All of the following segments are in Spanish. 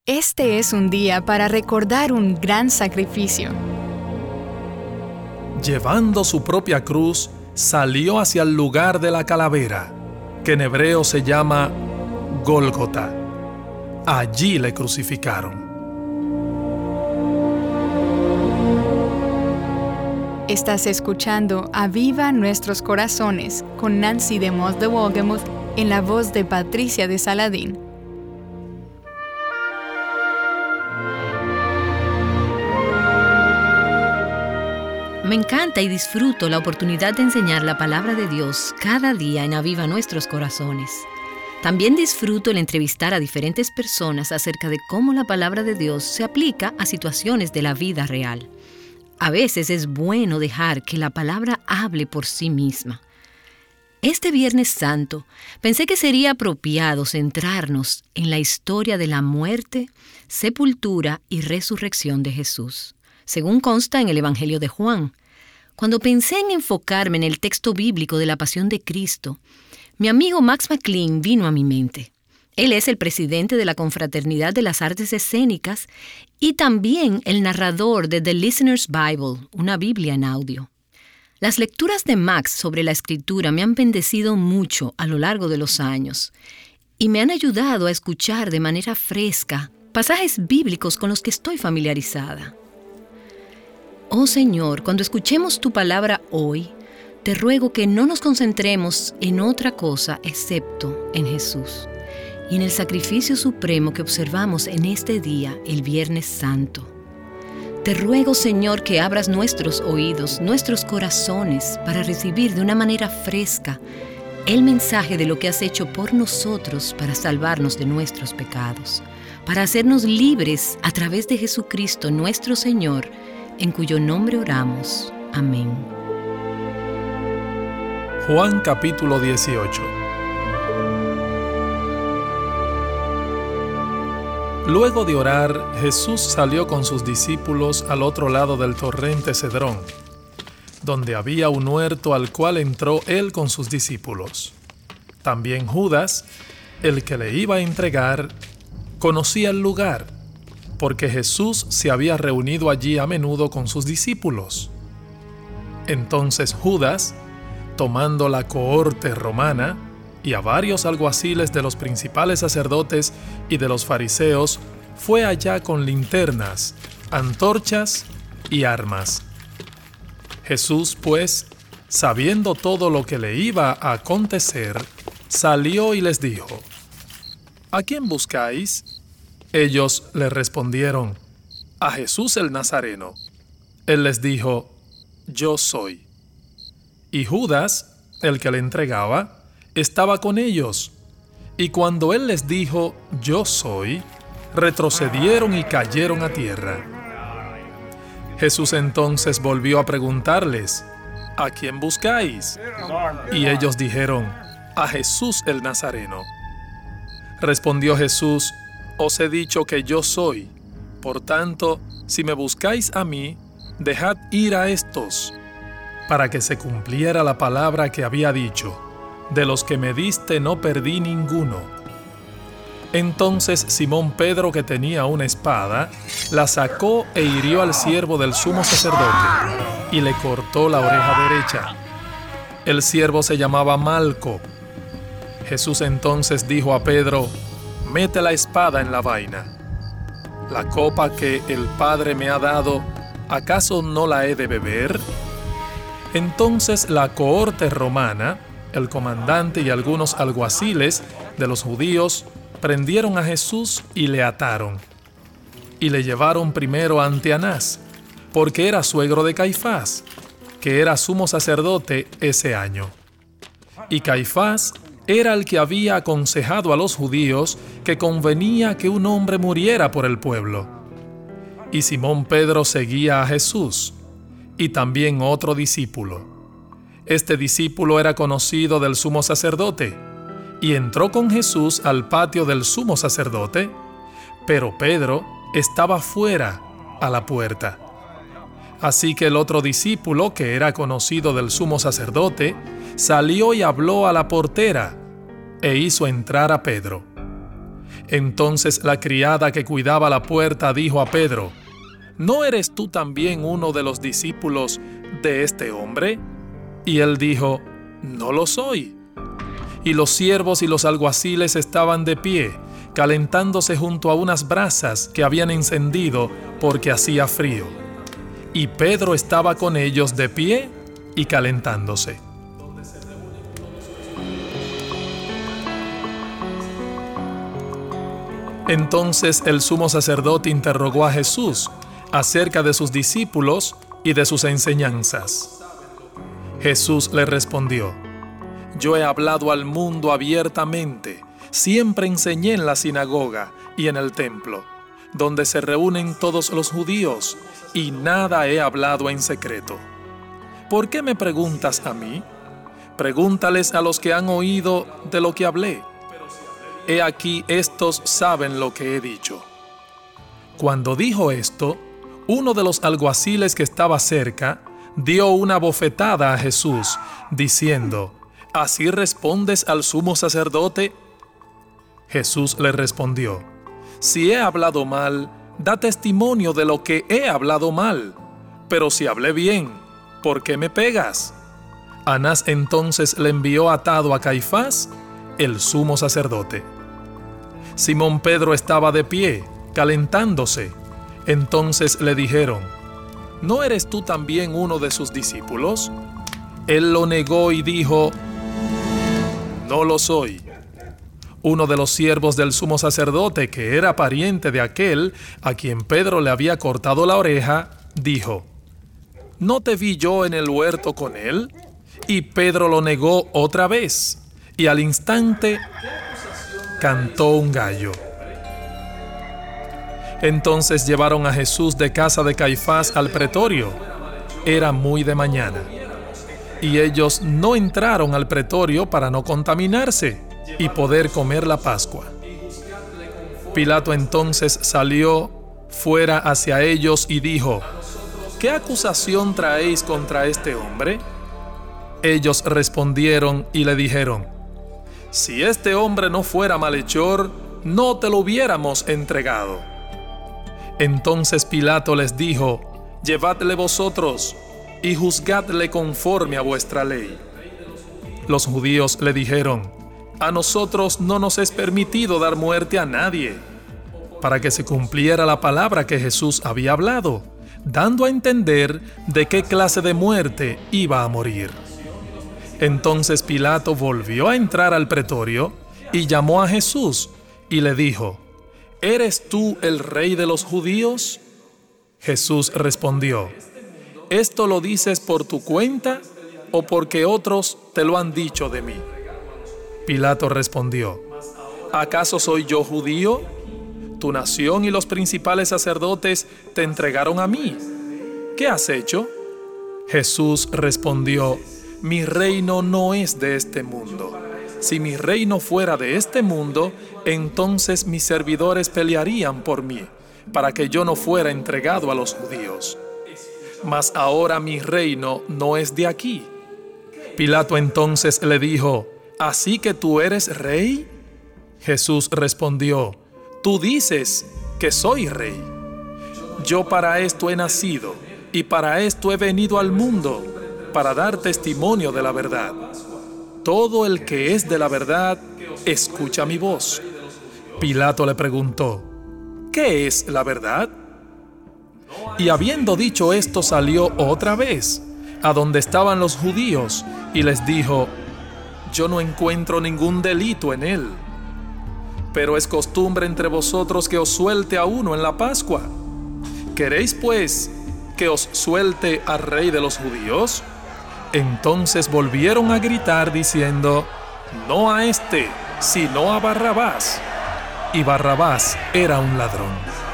Este es un día para recordar un gran sacrificio. Llevando su propia cruz, salió hacia el lugar de la calavera, que en hebreo se llama Gólgota. Allí le crucificaron. Estás escuchando Aviva Nuestros Corazones con Nancy DeMoss de Wolgemuth en la voz de Patricia de Saladín. Me encanta y disfruto la oportunidad de enseñar la palabra de Dios cada día en Aviva Nuestros Corazones. También disfruto el entrevistar a diferentes personas acerca de cómo la palabra de Dios se aplica a situaciones de la vida real. A veces es bueno dejar que la palabra hable por sí misma. Este Viernes Santo pensé que sería apropiado centrarnos en la historia de la muerte, sepultura y resurrección de Jesús, según consta en el Evangelio de Juan. Cuando pensé en enfocarme en el texto bíblico de la Pasión de Cristo, mi amigo Max McLean vino a mi mente. Él es el presidente de la Confraternidad de las Artes Escénicas y también el narrador de The Listener's Bible, una Biblia en audio. Las lecturas de Max sobre la Escritura me han bendecido mucho a lo largo de los años y me han ayudado a escuchar de manera fresca pasajes bíblicos con los que estoy familiarizada. Oh Señor, cuando escuchemos tu palabra hoy, te ruego que no nos concentremos en otra cosa excepto en Jesús y en el sacrificio supremo que observamos en este día, el Viernes Santo. Te ruego, Señor, que abras nuestros oídos, nuestros corazones, para recibir de una manera fresca el mensaje de lo que has hecho por nosotros para salvarnos de nuestros pecados, para hacernos libres a través de Jesucristo, nuestro Señor, en cuyo nombre oramos. Amén. Juan capítulo 18. Luego de orar, Jesús salió con sus discípulos al otro lado del torrente Cedrón, donde había un huerto al cual entró él con sus discípulos. También Judas, el que le iba a entregar, conocía el lugar, porque Jesús se había reunido allí a menudo con sus discípulos. Entonces Judas, tomando la cohorte romana y a varios alguaciles de los principales sacerdotes y de los fariseos, fue allá con linternas, antorchas y armas. Jesús, pues, sabiendo todo lo que le iba a acontecer, salió y les dijo: ¿A quién buscáis? Ellos le respondieron: a Jesús el Nazareno. Él les dijo: yo soy. Y Judas, el que le entregaba, estaba con ellos. Y cuando él les dijo: yo soy, retrocedieron y cayeron a tierra. Jesús entonces volvió a preguntarles: ¿a quién buscáis? Y ellos dijeron: a Jesús el Nazareno. Respondió Jesús: os he dicho que yo soy. Por tanto, si me buscáis a mí, dejad ir a estos, para que se cumpliera la palabra que había dicho: de los que me diste no perdí ninguno. Entonces Simón Pedro, que tenía una espada, la sacó e hirió al siervo del sumo sacerdote, y le cortó la oreja derecha. El siervo se llamaba Malco. Jesús entonces dijo a Pedro: mete la espada en la vaina. La copa que el Padre me ha dado, ¿acaso no la he de beber? Entonces la cohorte romana, el comandante y algunos alguaciles de los judíos, prendieron a Jesús y le ataron. Y le llevaron primero ante Anás, porque era suegro de Caifás, que era sumo sacerdote ese año. Y Caifás era el que había aconsejado a los judíos que convenía que un hombre muriera por el pueblo. Y Simón Pedro seguía a Jesús, y también otro discípulo. Este discípulo era conocido del sumo sacerdote, y entró con Jesús al patio del sumo sacerdote, pero Pedro estaba fuera, a la puerta. Así que el otro discípulo, que era conocido del sumo sacerdote, salió y habló a la portera, e hizo entrar a Pedro. Entonces la criada que cuidaba la puerta dijo a Pedro: ¿No eres tú también uno de los discípulos de este hombre? Y él dijo: No lo soy. Y los siervos y los alguaciles estaban de pie, calentándose junto a unas brasas que habían encendido porque hacía frío. Y Pedro estaba con ellos de pie y calentándose. Entonces el sumo sacerdote interrogó a Jesús acerca de sus discípulos y de sus enseñanzas. Jesús le respondió: Yo he hablado al mundo abiertamente, siempre enseñé en la sinagoga y en el templo, donde se reúnen todos los judíos, y nada he hablado en secreto. ¿Por qué me preguntas a mí? Pregúntales a los que han oído de lo que hablé. He aquí, estos saben lo que he dicho. Cuando dijo esto, uno de los alguaciles que estaba cerca dio una bofetada a Jesús, diciendo: ¿Así respondes al sumo sacerdote? Jesús le respondió: Si he hablado mal, da testimonio de lo que he hablado mal. Pero si hablé bien, ¿por qué me pegas? Anás entonces le envió atado a Caifás, el sumo sacerdote. Simón Pedro estaba de pie, calentándose. Entonces le dijeron: ¿No eres tú también uno de sus discípulos? Él lo negó y dijo: No lo soy. Uno de los siervos del sumo sacerdote, que era pariente de aquel a quien Pedro le había cortado la oreja, dijo: ¿No te vi yo en el huerto con él? Y Pedro lo negó otra vez, y al instante cantó un gallo. Entonces llevaron a Jesús de casa de Caifás al pretorio. Era muy de mañana. Y ellos no entraron al pretorio para no contaminarse y poder comer la Pascua. Pilato entonces salió fuera hacia ellos y dijo: ¿Qué acusación traéis contra este hombre? Ellos respondieron y le dijeron: Si este hombre no fuera malhechor, no te lo hubiéramos entregado. Entonces Pilato les dijo: Llevadle vosotros y juzgadle conforme a vuestra ley. Los judíos le dijeron: A nosotros no nos es permitido dar muerte a nadie, para que se cumpliera la palabra que Jesús había hablado, dando a entender de qué clase de muerte iba a morir. Entonces Pilato volvió a entrar al pretorio y llamó a Jesús y le dijo: ¿Eres tú el rey de los judíos? Jesús respondió: ¿Esto lo dices por tu cuenta o porque otros te lo han dicho de mí? Pilato respondió: ¿Acaso soy yo judío? Tu nación y los principales sacerdotes te entregaron a mí. ¿Qué has hecho? Jesús respondió: Mi reino no es de este mundo. Si mi reino fuera de este mundo, entonces mis servidores pelearían por mí, para que yo no fuera entregado a los judíos. Mas ahora mi reino no es de aquí. Pilato entonces le dijo: ¿Así que tú eres rey? Jesús respondió: Tú dices que soy rey. Yo para esto he nacido, y para esto he venido al mundo, para dar testimonio de la verdad. Todo el que es de la verdad, escucha mi voz. Pilato le preguntó: ¿Qué es la verdad? Y habiendo dicho esto, salió otra vez a donde estaban los judíos y les dijo: Yo no encuentro ningún delito en él. Pero es costumbre entre vosotros que os suelte a uno en la Pascua. ¿Queréis, pues, que os suelte al rey de los judíos? Entonces volvieron a gritar diciendo: No a este, sino a Barrabás. Y Barrabás era un ladrón.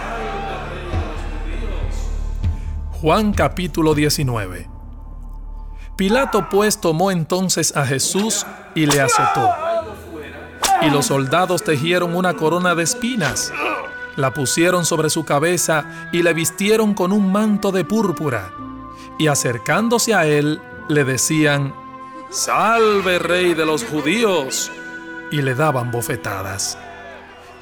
Juan capítulo 19. Pilato pues tomó entonces a Jesús y le azotó. Y los soldados tejieron una corona de espinas, la pusieron sobre su cabeza y le vistieron con un manto de púrpura. Y acercándose a él, le decían: Salve, rey de los judíos. Y le daban bofetadas.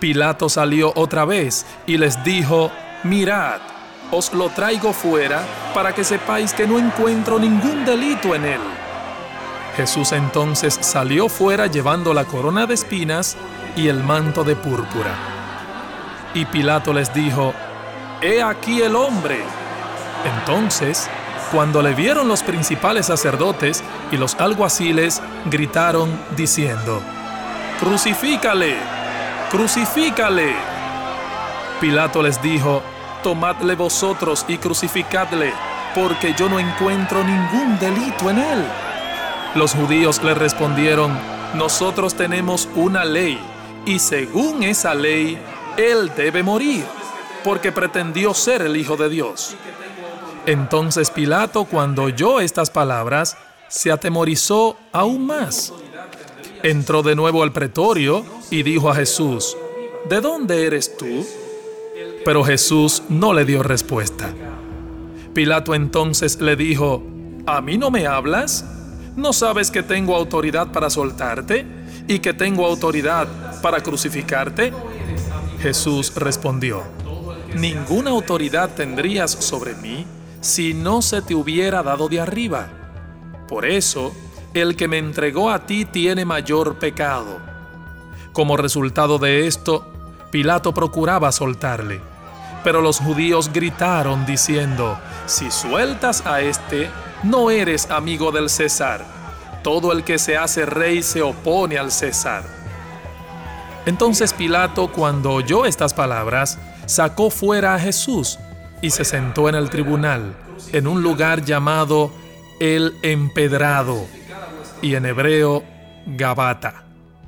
Pilato salió otra vez y les dijo: «Mirad, os lo traigo fuera para que sepáis que no encuentro ningún delito en él». Jesús entonces salió fuera llevando la corona de espinas y el manto de púrpura. Y Pilato les dijo: «He aquí el hombre». Entonces, cuando le vieron los principales sacerdotes y los alguaciles, gritaron diciendo: «¡Crucifícale! ¡Crucifícale!». Pilato les dijo: «Tomadle vosotros y crucificadle, porque yo no encuentro ningún delito en él». Los judíos le respondieron: «Nosotros tenemos una ley, y según esa ley, él debe morir, porque pretendió ser el Hijo de Dios». Entonces Pilato, cuando oyó estas palabras, se atemorizó aún más. Entró de nuevo al pretorio y dijo a Jesús: «¿De dónde eres tú?». Pero Jesús no le dio respuesta. Pilato entonces le dijo: «¿A mí no me hablas? ¿No sabes que tengo autoridad para soltarte y que tengo autoridad para crucificarte?». Jesús respondió: «Ninguna autoridad tendrías sobre mí si no se te hubiera dado de arriba. Por eso, el que me entregó a ti tiene mayor pecado». Como resultado de esto, Pilato procuraba soltarle, pero los judíos gritaron diciendo: «Si sueltas a este, no eres amigo del César. Todo el que se hace rey se opone al César». Entonces Pilato, cuando oyó estas palabras, sacó fuera a Jesús y se sentó en el tribunal, en un lugar llamado El Empedrado, y en hebreo Gabata.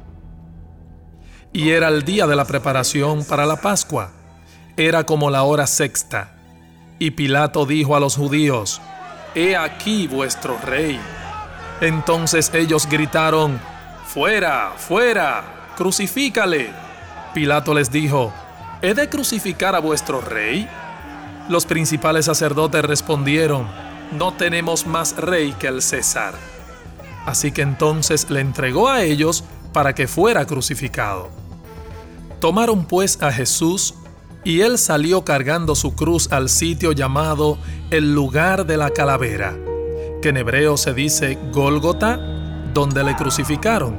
Y era el día de la preparación para la Pascua. Era como la hora sexta. Y Pilato dijo a los judíos: «He aquí vuestro rey». Entonces ellos gritaron: «¡Fuera, fuera! ¡Crucifícale!». Pilato les dijo: «¿He de crucificar a vuestro rey?». Los principales sacerdotes respondieron: «No tenemos más rey que el César». Así que entonces le entregó a ellos para que fuera crucificado. Tomaron pues a Jesús, y él salió cargando su cruz al sitio llamado el lugar de la calavera, que en hebreo se dice Gólgota, donde le crucificaron.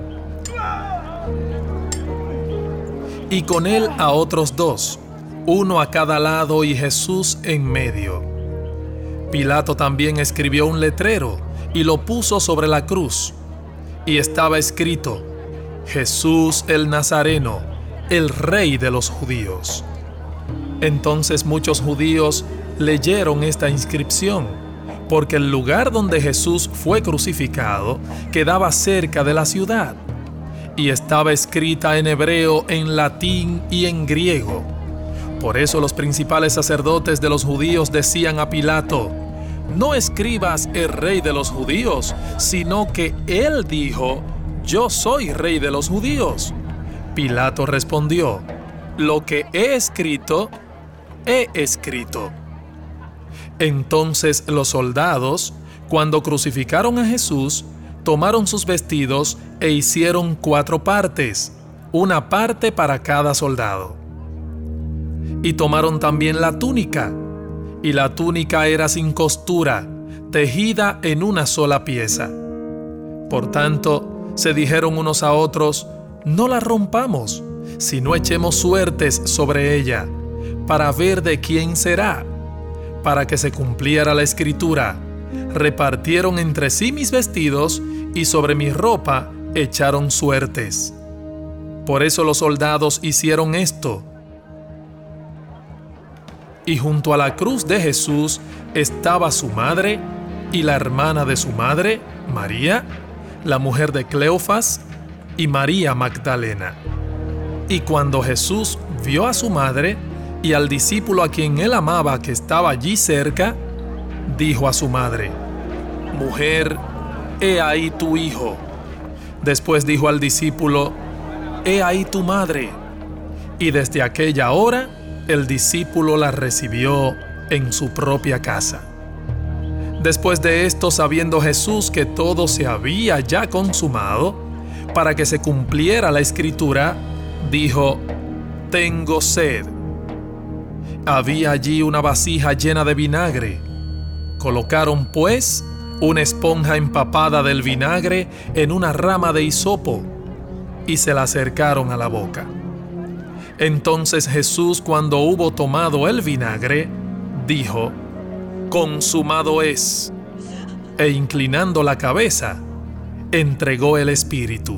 Y con él a otros dos, uno a cada lado y Jesús en medio. Pilato también escribió un letrero y lo puso sobre la cruz, y estaba escrito: «Jesús el Nazareno, el Rey de los judíos». Entonces muchos judíos leyeron esta inscripción, porque el lugar donde Jesús fue crucificado quedaba cerca de la ciudad, y estaba escrita en hebreo, en latín y en griego. Por eso los principales sacerdotes de los judíos decían a Pilato: «No escribas el Rey de los judíos, sino que él dijo: yo soy Rey de los judíos». Pilato respondió: «Lo que he escrito, he escrito». Entonces los soldados, cuando crucificaron a Jesús, tomaron sus vestidos e hicieron 4 partes, una parte para cada soldado. Y tomaron también la túnica, y la túnica era sin costura, tejida en una sola pieza. Por tanto, se dijeron unos a otros: «No la rompamos, sino echemos suertes sobre ella, para ver de quién será». Para que se cumpliera la escritura: «Repartieron entre sí mis vestidos, y sobre mi ropa echaron suertes». Por eso los soldados hicieron esto. Y junto a la cruz de Jesús estaba su madre y la hermana de su madre, María, la mujer de Cleofas, y María Magdalena. Y cuando Jesús vio a su madre y al discípulo a quien él amaba que estaba allí cerca, dijo a su madre: «Mujer, he ahí tu hijo». Después dijo al discípulo: «He ahí tu madre». Y desde aquella hora el discípulo la recibió en su propia casa. Después de esto, sabiendo Jesús que todo se había ya consumado, para que se cumpliera la escritura, dijo: tengo sed. Había allí una vasija llena de vinagre. Colocaron, pues, una esponja empapada del vinagre en una rama de hisopo y se la acercaron a la boca. Entonces Jesús, cuando hubo tomado el vinagre, dijo: «Consumado es», e inclinando la cabeza, entregó el espíritu.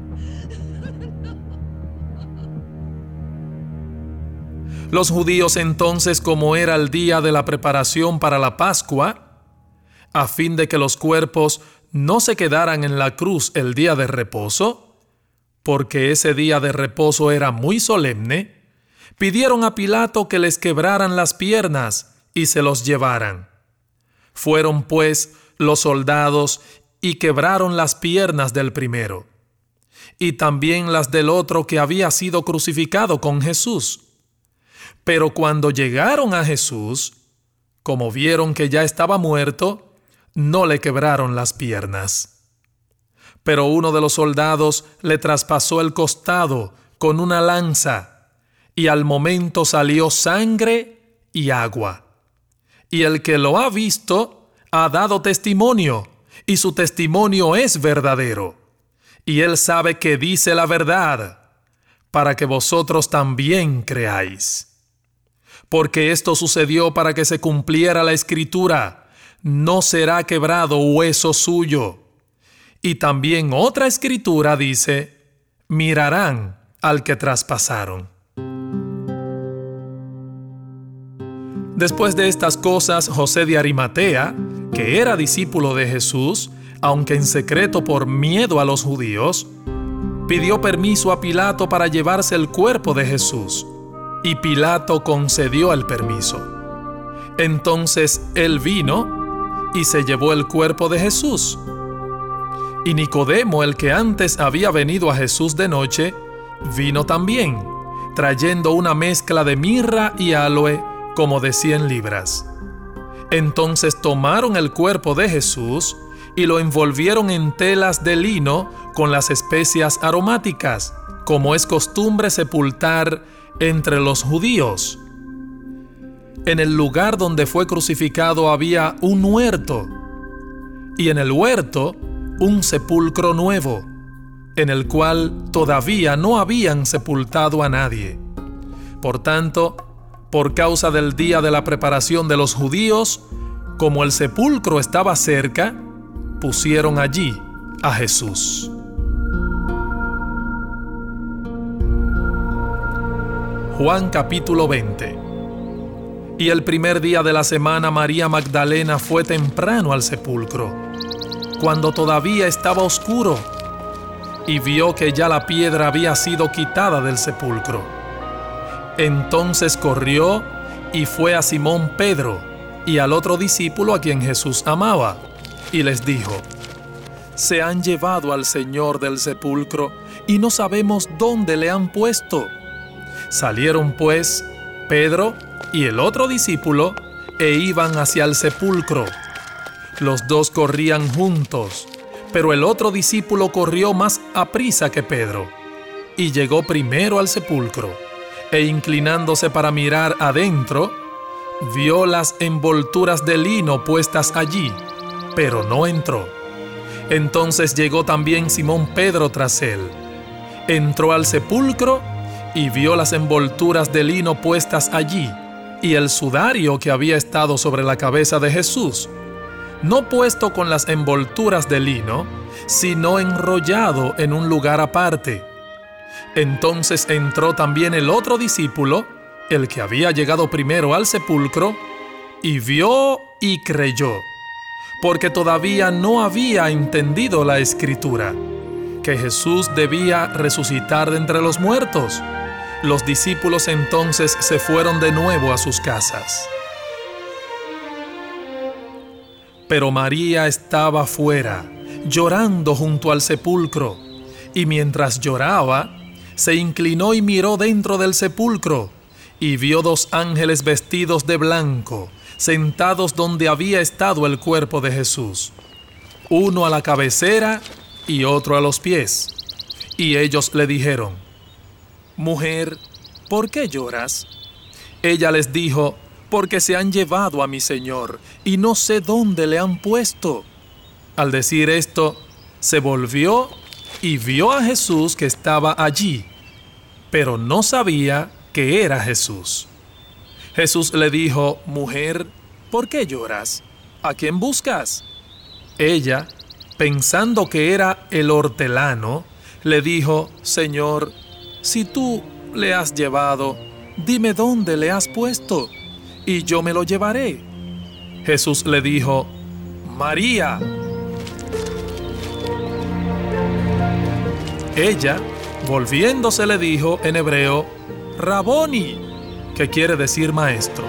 Los judíos entonces, como era el día de la preparación para la Pascua, a fin de que los cuerpos no se quedaran en la cruz el día de reposo, porque ese día de reposo era muy solemne, pidieron a Pilato que les quebraran las piernas y se los llevaran. Fueron pues los soldados y quebraron las piernas del primero, y también las del otro que había sido crucificado con Jesús. Pero cuando llegaron a Jesús, como vieron que ya estaba muerto, no le quebraron las piernas. Pero uno de los soldados le traspasó el costado con una lanza, y al momento salió sangre y agua. Y el que lo ha visto ha dado testimonio, y su testimonio es verdadero. Y él sabe que dice la verdad, para que vosotros también creáis. Porque esto sucedió para que se cumpliera la Escritura: no será quebrado hueso suyo. Y también otra Escritura dice: mirarán al que traspasaron. Después de estas cosas, José de Arimatea, que era discípulo de Jesús, aunque en secreto por miedo a los judíos, pidió permiso a Pilato para llevarse el cuerpo de Jesús. Y Pilato concedió el permiso. Entonces él vino y se llevó el cuerpo de Jesús. Y Nicodemo, el que antes había venido a Jesús de noche, vino también, trayendo una mezcla de mirra y aloe como de 100 libras. Entonces tomaron el cuerpo de Jesús y lo envolvieron en telas de lino con las especias aromáticas, como es costumbre sepultar entre los judíos. En el lugar donde fue crucificado había un huerto, y en el huerto un sepulcro nuevo, en el cual todavía no habían sepultado a nadie. Por tanto, por causa del día de la preparación de los judíos, como el sepulcro estaba cerca, pusieron allí a Jesús. Juan capítulo 20. Y el primer día de la semana, María Magdalena fue temprano al sepulcro, cuando todavía estaba oscuro, y vio que ya la piedra había sido quitada del sepulcro. Entonces corrió y fue a Simón Pedro y al otro discípulo a quien Jesús amaba, y les dijo: «Se han llevado al Señor del sepulcro y no sabemos dónde le han puesto». Salieron pues Pedro y el otro discípulo e iban hacia el sepulcro. Los dos corrían juntos, pero el otro discípulo corrió más aprisa que Pedro y llegó primero al sepulcro, e inclinándose para mirar adentro, vio las envolturas de lino puestas allí, pero no entró. Entonces llegó también Simón Pedro tras él. Entró al sepulcro y vio las envolturas de lino puestas allí, y el sudario que había estado sobre la cabeza de Jesús, no puesto con las envolturas de lino, sino enrollado en un lugar aparte. Entonces entró también el otro discípulo, el que había llegado primero al sepulcro, y vio y creyó, porque todavía no había entendido la Escritura, que Jesús debía resucitar de entre los muertos. Los discípulos entonces se fueron de nuevo a sus casas. Pero María estaba fuera, llorando junto al sepulcro, y mientras lloraba, se inclinó y miró dentro del sepulcro, y vio 2 ángeles vestidos de blanco, sentados donde había estado el cuerpo de Jesús, uno a la cabecera y otro a los pies. Y ellos le dijeron: «Mujer, ¿por qué lloras? Ella les dijo, porque se han llevado a mi Señor, y no sé dónde le han puesto. Al decir esto, se volvió y vio a Jesús que estaba allí, pero no sabía que era Jesús. Jesús le dijo, mujer, ¿por qué lloras? ¿A quién buscas? Ella, pensando que era el hortelano, le dijo, Señor, si tú le has llevado, dime dónde le has puesto, y yo me lo llevaré. Jesús le dijo, María. Ella, volviéndose, le dijo en hebreo, Raboni, que quiere decir maestro.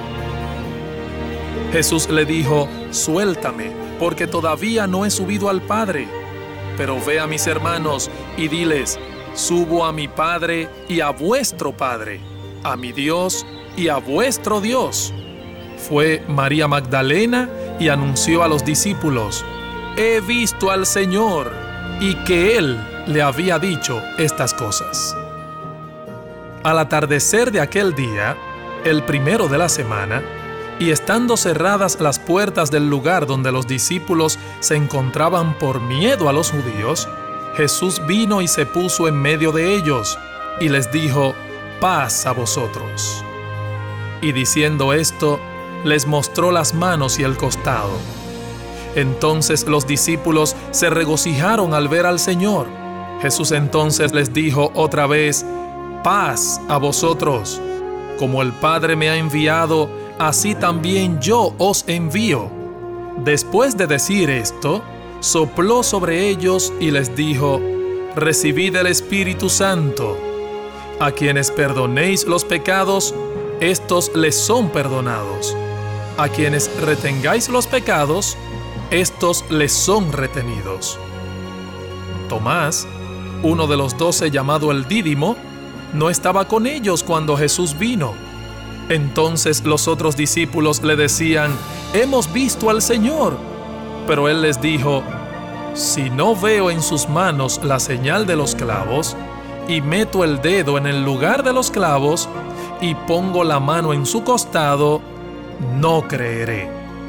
Jesús le dijo, suéltame, porque todavía no he subido al Padre. Pero ve a mis hermanos y diles, subo a mi Padre y a vuestro Padre, a mi Dios y a vuestro Dios. Fue María Magdalena y anunció a los discípulos, he visto al Señor, y que Él le había dicho estas cosas. Al atardecer de aquel día, el primero de la semana, y estando cerradas las puertas del lugar donde los discípulos se encontraban por miedo a los judíos, Jesús vino y se puso en medio de ellos, y les dijo, paz a vosotros. Y diciendo esto, les mostró las manos y el costado. Entonces los discípulos se regocijaron al ver al Señor. Jesús entonces les dijo otra vez, paz a vosotros. Como el Padre me ha enviado, así también yo os envío. Después de decir esto, sopló sobre ellos y les dijo, recibid el Espíritu Santo. A quienes perdonéis los pecados, estos les son perdonados. A quienes retengáis los pecados, estos les son retenidos. Tomás, uno de los 12 llamado el Dídimo, no estaba con ellos cuando Jesús vino. Entonces los otros discípulos le decían, hemos visto al Señor. Pero él les dijo, si no veo en sus manos la señal de los clavos, y meto el dedo en el lugar de los clavos, y pongo la mano en su costado, no creeré.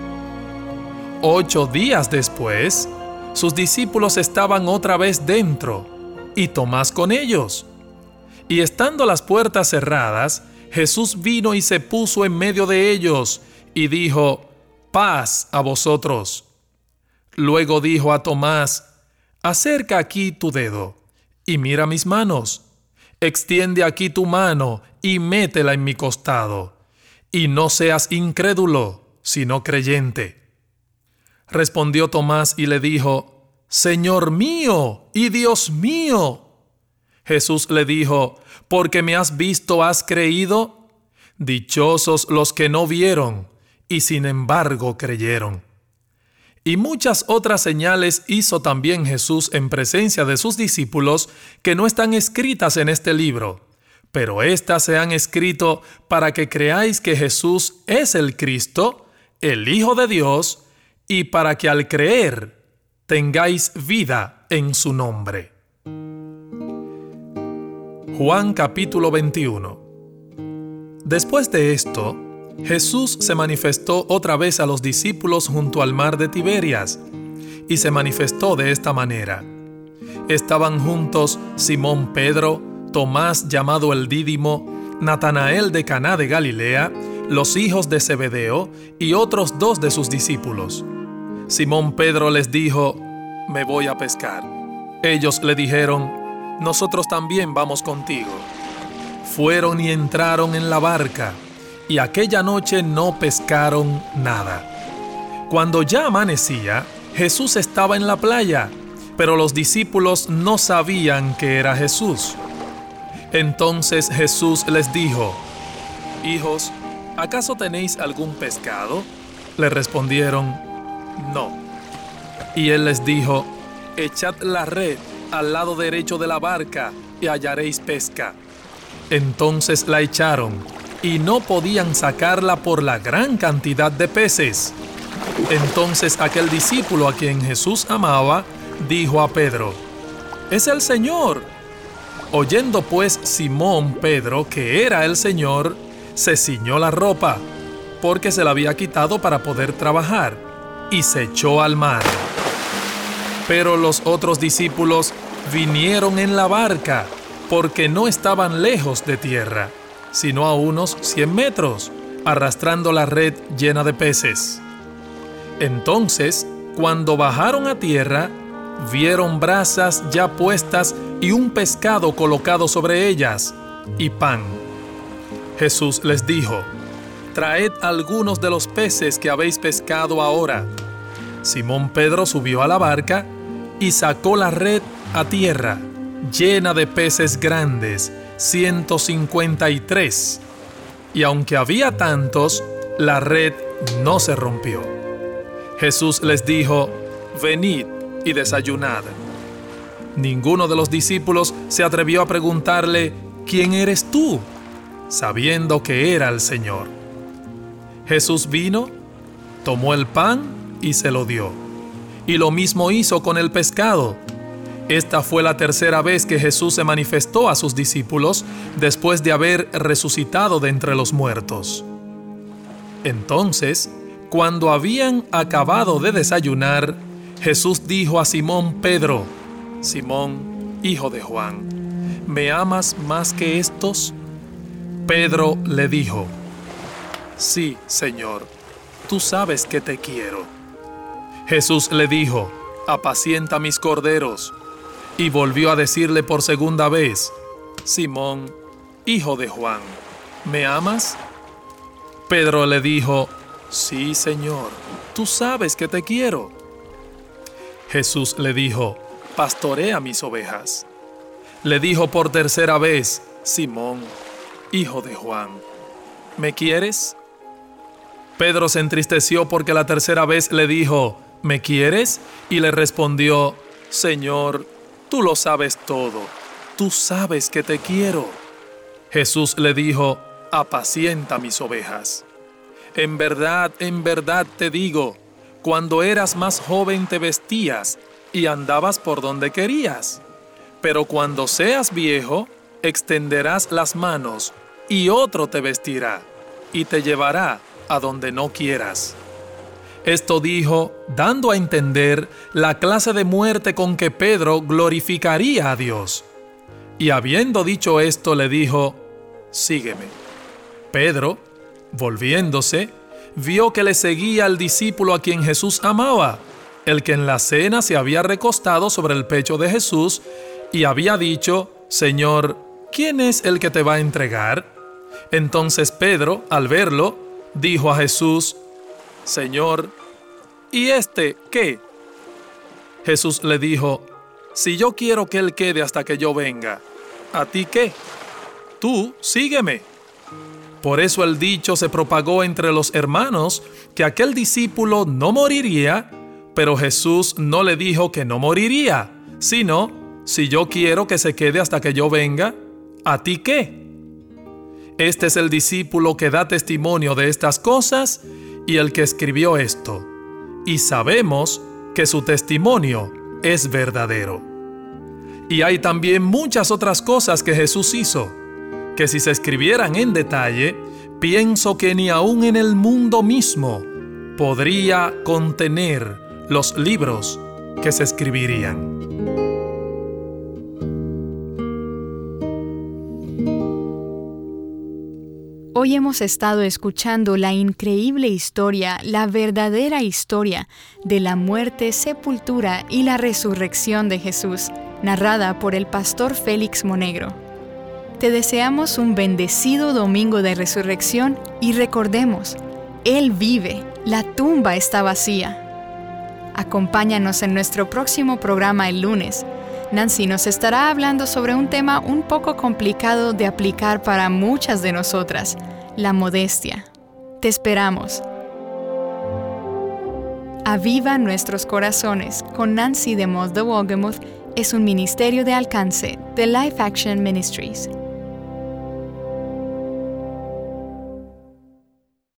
8 días después, sus discípulos estaban otra vez dentro, y Tomás con ellos. Y estando las puertas cerradas, Jesús vino y se puso en medio de ellos, y dijo, paz a vosotros. Luego dijo a Tomás, acerca aquí tu dedo, y mira mis manos. Extiende aquí tu mano, y métela en mi costado. Y no seas incrédulo, sino creyente. Respondió Tomás y le dijo, Señor mío y Dios mío. Jesús le dijo, porque me has visto, has creído. Dichosos los que no vieron, y sin embargo creyeron. Y muchas otras señales hizo también Jesús en presencia de sus discípulos que no están escritas en este libro, pero éstas se han escrito para que creáis que Jesús es el Cristo, el Hijo de Dios, y para que al creer tengáis vida en su nombre. Juan capítulo 21. Después de esto, Jesús se manifestó otra vez a los discípulos junto al mar de Tiberias, y se manifestó de esta manera. Estaban juntos Simón Pedro, Tomás llamado el Dídimo, Natanael de Caná de Galilea, los hijos de Zebedeo y otros 2 de sus discípulos. Simón Pedro les dijo, me voy a pescar. Ellos le dijeron, nosotros también vamos contigo. Fueron y entraron en la barca, y aquella noche no pescaron nada. Cuando ya amanecía, Jesús estaba en la playa, pero los discípulos no sabían que era Jesús. Entonces Jesús les dijo, hijos, ¿acaso tenéis algún pescado? Le respondieron, no. Y él les dijo, echad la red al lado derecho de la barca y hallaréis pesca. Entonces la echaron, y no podían sacarla por la gran cantidad de peces. Entonces aquel discípulo a quien Jesús amaba, dijo a Pedro, ¡es el Señor! Oyendo pues Simón Pedro que era el Señor, se ciñó la ropa, porque se la había quitado para poder trabajar, y se echó al mar. Pero los otros discípulos vinieron en la barca, porque no estaban lejos de tierra, sino a unos 100 metros, arrastrando la red llena de peces. Entonces, cuando bajaron a tierra, vieron brasas ya puestas y un pescado colocado sobre ellas, y pan. Jesús les dijo: «Traed algunos de los peces que habéis pescado ahora». Simón Pedro subió a la barca y sacó la red a tierra, llena de peces grandes, 153. Y aunque había tantos, la red no se rompió. Jesús les dijo: «Venid y desayunad». Ninguno de los discípulos se atrevió a preguntarle: «¿Quién eres tú?», sabiendo que era el Señor. Jesús vino, tomó el pan y se lo dio. Y lo mismo hizo con el pescado. Esta fue la tercera vez que Jesús se manifestó a sus discípulos después de haber resucitado de entre los muertos. Entonces, cuando habían acabado de desayunar, Jesús dijo a Simón Pedro: «Simón, hijo de Juan, ¿me amas más que estos?». Pedro le dijo: «Sí, Señor, tú sabes que te quiero». Jesús le dijo: «Apacienta mis corderos». Y volvió a decirle por segunda vez: «Simón, hijo de Juan, ¿me amas?». Pedro le dijo: «Sí, Señor, tú sabes que te quiero». Jesús le dijo: «Pastorea mis ovejas». Le dijo por tercera vez: «Simón, hijo de Juan, ¿me quieres?». Pedro se entristeció porque la tercera vez le dijo: «¿Me quieres?». Y le respondió: «Señor, tú lo sabes todo, tú sabes que te quiero». Jesús le dijo: «Apacienta mis ovejas. En verdad te digo, cuando eras más joven te vestías y andabas por donde querías. Pero cuando seas viejo, extenderás las manos y otro te vestirá y te llevará a donde no quieras». Esto dijo, dando a entender la clase de muerte con que Pedro glorificaría a Dios. Y habiendo dicho esto, le dijo: «Sígueme». Pedro, volviéndose, vio que le seguía el discípulo a quien Jesús amaba, el que en la cena se había recostado sobre el pecho de Jesús y había dicho: «Señor, ¿quién es el que te va a entregar?». Entonces Pedro, al verlo, dijo a Jesús: «Señor, ¿y este qué?». Jesús le dijo: «Si yo quiero que él quede hasta que yo venga, ¿a ti qué? Tú sígueme». Por eso el dicho se propagó entre los hermanos que aquel discípulo no moriría, pero Jesús no le dijo que no moriría, sino: «Si yo quiero que se quede hasta que yo venga, ¿a ti qué?». Este es el discípulo que da testimonio de estas cosas y el que escribió esto, y sabemos que su testimonio es verdadero. Y hay también muchas otras cosas que Jesús hizo, que si se escribieran en detalle, pienso que ni aún en el mundo mismo podría contener los libros que se escribirían. Hoy hemos estado escuchando la increíble historia, la verdadera historia de la muerte, sepultura y la resurrección de Jesús, narrada por el pastor Félix Monegro. Te deseamos un bendecido domingo de resurrección y recordemos, Él vive, la tumba está vacía. Acompáñanos en nuestro próximo programa el lunes. Nancy nos estará hablando sobre un tema un poco complicado de aplicar para muchas de nosotras, la modestia. Te esperamos. Aviva Nuestros Corazones con Nancy DeMoss de Wolgemuth es un ministerio de alcance de Life Action Ministries.